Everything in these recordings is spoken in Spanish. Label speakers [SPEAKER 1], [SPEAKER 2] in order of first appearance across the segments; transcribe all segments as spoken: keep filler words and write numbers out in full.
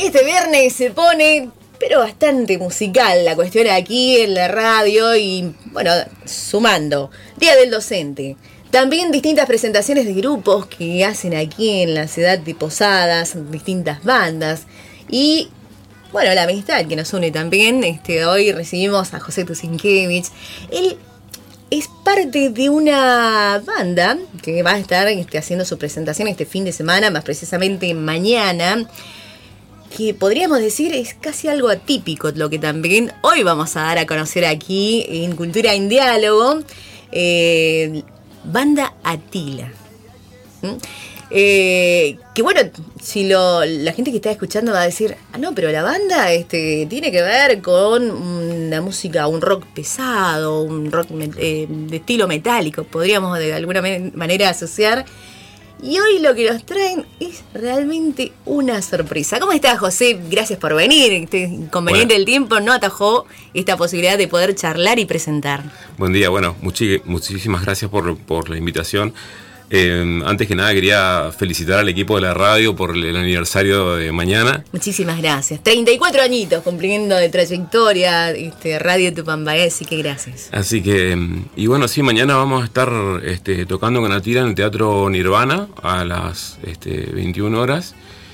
[SPEAKER 1] este viernes se pone, pero bastante musical la cuestión aquí en la radio y, bueno, sumando, Día del Docente. También distintas presentaciones de grupos que hacen aquí en la ciudad de Posadas, distintas bandas y, bueno, la amistad que nos une también. Este, hoy recibimos a José Tusinkiewicz. Él es parte de una banda que va a estar este, haciendo su presentación este fin de semana, más precisamente mañana, que podríamos decir es casi algo atípico, lo que también hoy vamos a dar a conocer aquí en Cultura en Diálogo. Eh, banda Atila. ¿Mm? Eh, que bueno, si lo, la gente que está escuchando va a decir, ah no, pero la banda este, tiene que ver con una música, un rock pesado, un rock eh, de estilo metálico, podríamos de alguna manera asociar. Y hoy lo que nos traen es realmente una sorpresa. ¿Cómo estás, José? Gracias por venir. Este inconveniente bueno. del tiempo no atajó esta posibilidad de poder charlar y presentar.
[SPEAKER 2] Buen día, bueno, muchi- muchísimas gracias por, por la invitación. Eh, antes que nada quería felicitar al equipo de la radio por el aniversario de mañana.
[SPEAKER 1] Muchísimas gracias. treinta y cuatro añitos cumpliendo de trayectoria, este, Radio Tupambaé, así que gracias.
[SPEAKER 2] Así que, y bueno, sí, mañana vamos a estar este, tocando con Atila en el Teatro Nirvana a las este, veintiuna horas.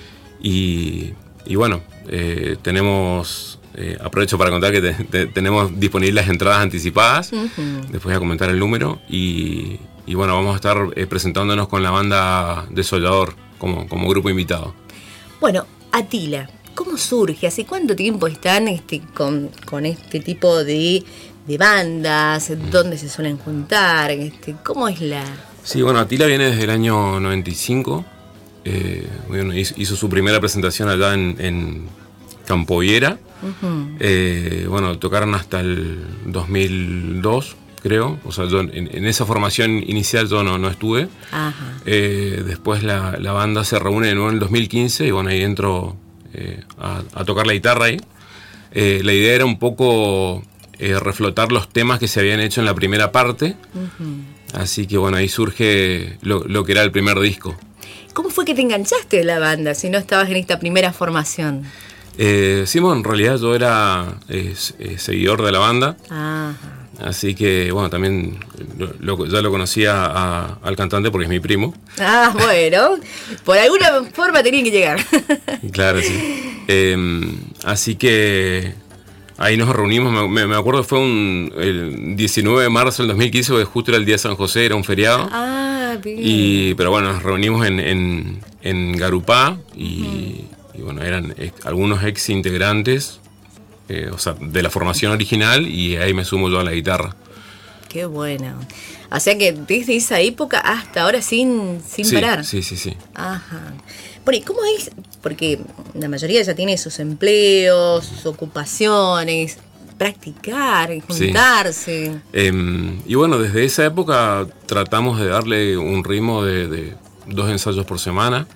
[SPEAKER 2] Y, y bueno, eh, tenemos, eh, aprovecho para contar que te, te, tenemos disponibles las entradas anticipadas. Uh-huh. Después voy a comentar el número y... Y bueno, vamos a estar eh, presentándonos con la banda Desollador como, como grupo invitado.
[SPEAKER 1] Bueno, Atila, ¿cómo surge? ¿Hace cuánto tiempo están este, con, con este tipo de, de bandas? ¿Dónde se suelen juntar? Este, ¿Cómo es la...?
[SPEAKER 2] Sí, bueno, Atila viene desde el año noventa y cinco. Eh, bueno, hizo, hizo su primera presentación allá en, en Campoviera. Uh-huh. Eh, bueno, tocaron hasta el dos mil dos. Creo, o sea, yo en, en esa formación inicial yo no, no estuve. Ajá. Eh, después la, la banda se reúne de nuevo en el dos mil quince y bueno, ahí entro eh, a, a tocar la guitarra ahí. Eh, la idea era un poco eh, reflotar los temas que se habían hecho en la primera parte. Uh-huh. Así que bueno, ahí surge lo, lo que era el primer disco.
[SPEAKER 1] ¿Cómo fue que te enganchaste de la banda si no estabas en esta primera formación?
[SPEAKER 2] Eh, sí, bueno, en realidad yo era eh, eh, seguidor de la banda. Ajá. Así que, bueno, también lo, lo, ya lo conocía a, al cantante porque es mi primo.
[SPEAKER 1] Ah, bueno, por alguna forma tenían que llegar.
[SPEAKER 2] Claro, sí. Eh, así que ahí nos reunimos, me, me acuerdo que fue un, el diecinueve de marzo del dos mil quince, porque justo era el día de San José, era un feriado.
[SPEAKER 1] Ah, bien.
[SPEAKER 2] Y, pero bueno, nos reunimos en, en, en Garupá y, uh-huh. y bueno, eran ex, algunos ex integrantes. Eh, o sea, de la formación original y ahí me sumo yo a la guitarra.
[SPEAKER 1] Qué bueno. O sea que desde esa época hasta ahora sin, sin
[SPEAKER 2] sí,
[SPEAKER 1] parar.
[SPEAKER 2] Sí, sí, sí.
[SPEAKER 1] Ajá. Bueno, ¿y cómo es? Porque la mayoría ya tiene sus empleos, sus ocupaciones, practicar, juntarse.
[SPEAKER 2] Sí. Eh, y bueno, desde esa época tratamos de darle un ritmo de, de dos ensayos por semana.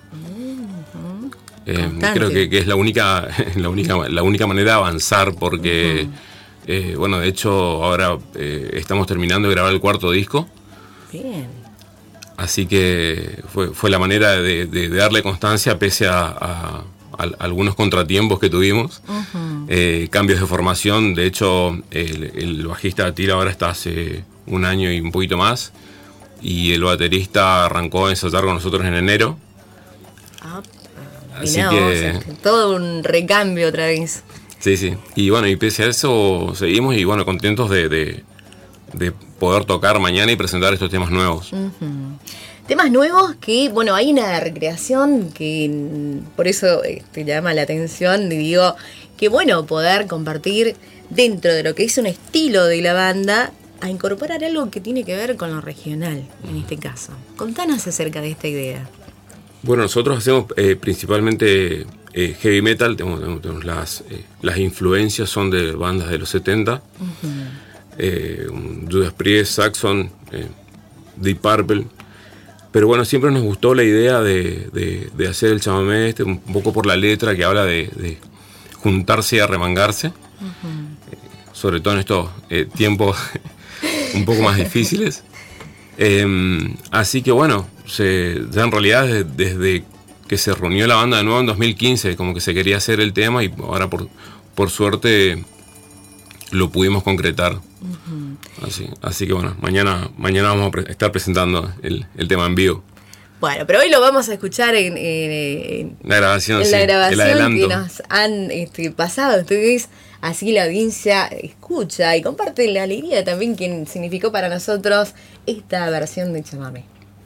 [SPEAKER 2] Eh, creo que, que es la única, la única, la única manera de avanzar porque, uh-huh. eh, bueno, de hecho ahora eh, estamos terminando de grabar el cuarto disco.
[SPEAKER 1] Bien.
[SPEAKER 2] Así que fue, fue la manera de, de, de darle constancia pese a, a, a algunos contratiempos que tuvimos, uh-huh. eh, cambios de formación. De hecho, el, el bajista Atila ahora está hace un año y un poquito más y el baterista arrancó a ensayar con nosotros en enero.
[SPEAKER 1] Ah.
[SPEAKER 2] Así
[SPEAKER 1] no,
[SPEAKER 2] que...
[SPEAKER 1] o sea, todo un recambio otra vez.
[SPEAKER 2] Sí, sí. Y bueno, y pese a eso seguimos y bueno, contentos de, de, de poder tocar mañana y presentar estos temas nuevos.
[SPEAKER 1] Uh-huh. Temas nuevos que, bueno, hay una recreación que por eso te llama la atención y digo, que bueno poder compartir dentro de lo que es un estilo de la banda a incorporar algo que tiene que ver con lo regional, en este caso. Contanos acerca de esta idea.
[SPEAKER 2] Bueno, nosotros hacemos eh, principalmente eh, heavy metal, tenemos, tenemos las, eh, las influencias son de bandas de los setenta, uh-huh. eh, Judas Priest, Saxon, eh, Deep Purple, pero bueno, siempre nos gustó la idea de, de, de hacer el chamamé este, un poco por la letra que habla de, de juntarse y arremangarse, uh-huh. eh, sobre todo en estos eh, tiempos un poco más difíciles. Eh, así que bueno, se, ya en realidad desde, desde que se reunió la banda de nuevo en dos mil quince, como que se quería hacer el tema y ahora por, por suerte lo pudimos concretar. Uh-huh. Así, así que bueno, mañana, mañana vamos a pre- estar presentando el, el tema en vivo.
[SPEAKER 1] Bueno, pero hoy lo vamos a escuchar en, en, en
[SPEAKER 2] la grabación,
[SPEAKER 1] en
[SPEAKER 2] sí,
[SPEAKER 1] la grabación
[SPEAKER 2] el adelanto
[SPEAKER 1] que nos han este, pasado ustedes. Así la audiencia escucha y comparte la alegría también que significó para nosotros esta versión de Chamamé.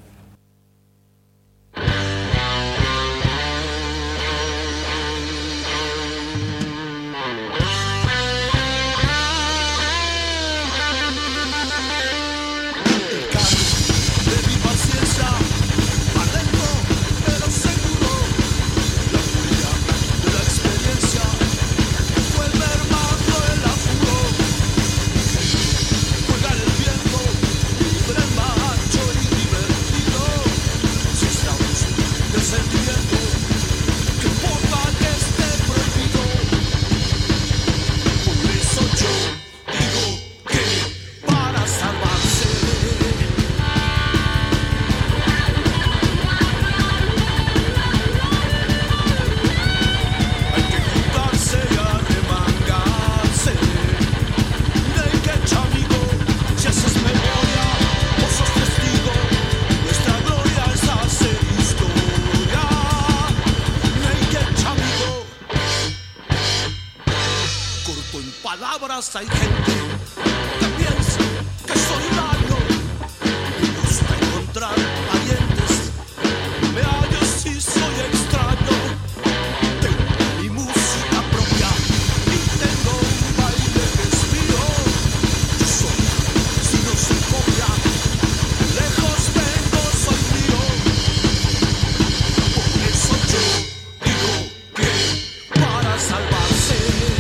[SPEAKER 3] Hay gente que piensa que soy raro. Me gusta encontrar parientes. Me hallo si soy extraño. Tengo mi música propia y tengo un baile que es mío. Yo soy, si no se copia, lejos vengo, soy mío. Por eso yo digo que para salvarse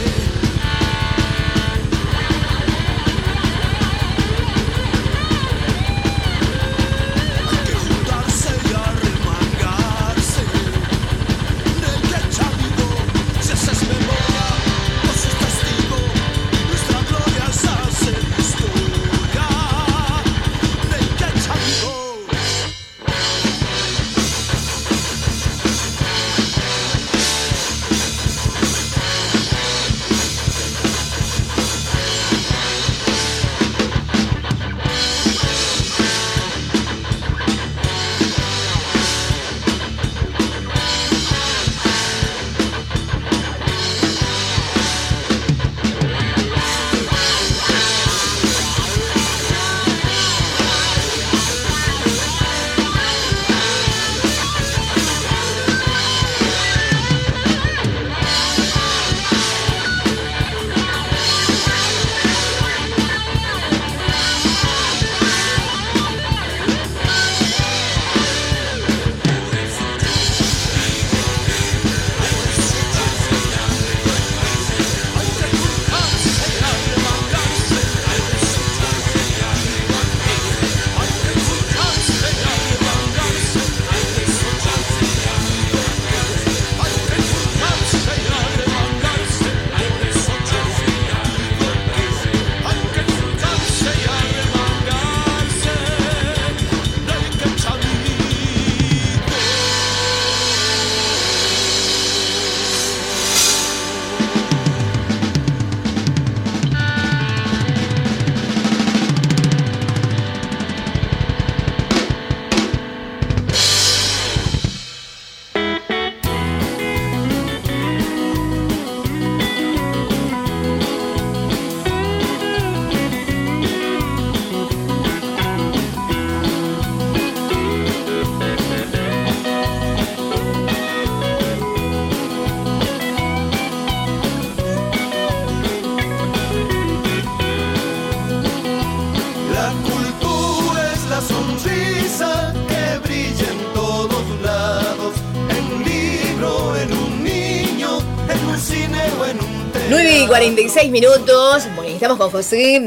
[SPEAKER 1] nueve y cuarenta y seis minutos. Bueno, estamos con José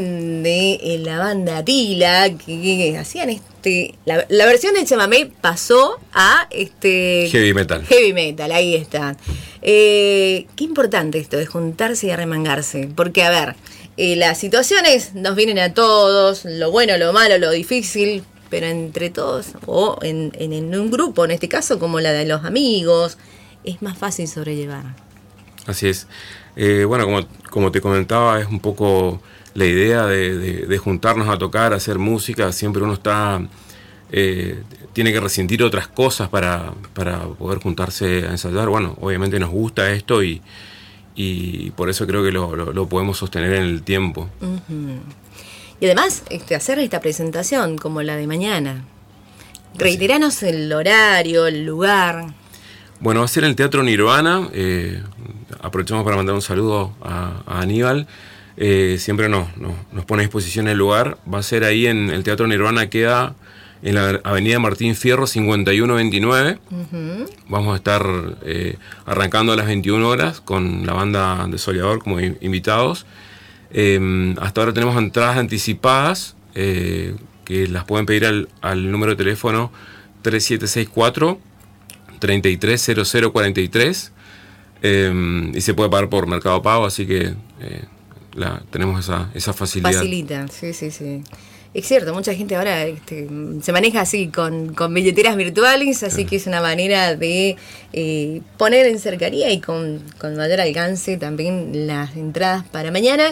[SPEAKER 1] de la banda Tila, que, que hacían este. La, la versión de Chamamé pasó a este.
[SPEAKER 2] Heavy metal.
[SPEAKER 1] Heavy metal, ahí está. Eh, qué importante esto de juntarse y arremangarse. Porque, a ver, eh, las situaciones nos vienen a todos, lo bueno, lo malo, lo difícil. pero entre todos, o en, en, en un grupo, en este caso como la de los amigos, es más fácil sobrellevar.
[SPEAKER 2] Así es. Eh, bueno, como, como te comentaba, es un poco la idea de, de, de juntarnos a tocar, a hacer música. Siempre uno está eh, tiene que resentir otras cosas para, para poder juntarse a ensayar. Bueno, obviamente nos gusta esto y, y por eso creo que lo, lo, lo podemos sostener en el tiempo.
[SPEAKER 1] Uh-huh. Y además, este, hacer esta presentación como la de mañana. Reiteranos el horario, el lugar.
[SPEAKER 2] Bueno, va a ser en el Teatro Nirvana. Eh, aprovechamos para mandar un saludo a, a Aníbal. Eh, siempre nos, nos, nos pone a disposición el lugar. Va a ser ahí en el Teatro Nirvana, queda en la avenida Martín Fierro cincuenta y uno veintinueve. Uh-huh. Vamos a estar eh, arrancando a las veintiuna horas con la banda de Soleador como invitados. Eh, hasta ahora tenemos entradas anticipadas eh, que las pueden pedir al, al número de teléfono tres siete seis cuatro, tres tres cero cero cuatro tres eh, y se puede pagar por Mercado Pago, así que eh, la, tenemos esa, esa facilidad.
[SPEAKER 1] Facilita, sí, sí, sí. Es cierto, mucha gente ahora este, se maneja así con, con billeteras virtuales, así que es una manera de eh, poner en cercanía y con, con mayor alcance también las entradas para mañana,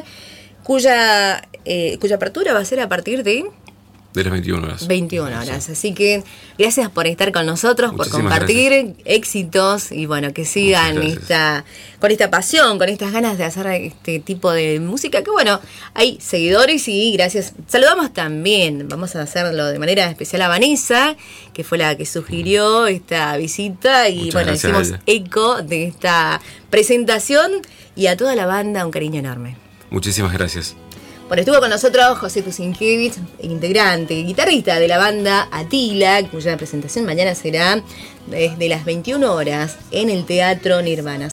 [SPEAKER 1] cuya, eh, cuya apertura va a ser a partir de...
[SPEAKER 2] De las veintiuna horas.
[SPEAKER 1] veintiuna horas. Sí. Así que gracias por estar con nosotros, muchísimas por compartir gracias. Éxitos y bueno, que sigan esta con esta pasión, con estas ganas de hacer este tipo de música. Que bueno, hay seguidores y gracias. Saludamos también, vamos a hacerlo de manera especial a Vanessa, que fue la que sugirió esta visita y muchas bueno, hicimos eco de esta presentación y a toda la banda un cariño enorme.
[SPEAKER 2] Muchísimas gracias.
[SPEAKER 1] Bueno, estuvo con nosotros José Kusinkiewicz, integrante, guitarrista de la banda Atila, cuya presentación mañana será desde las veintiuna horas en el Teatro Nirvana.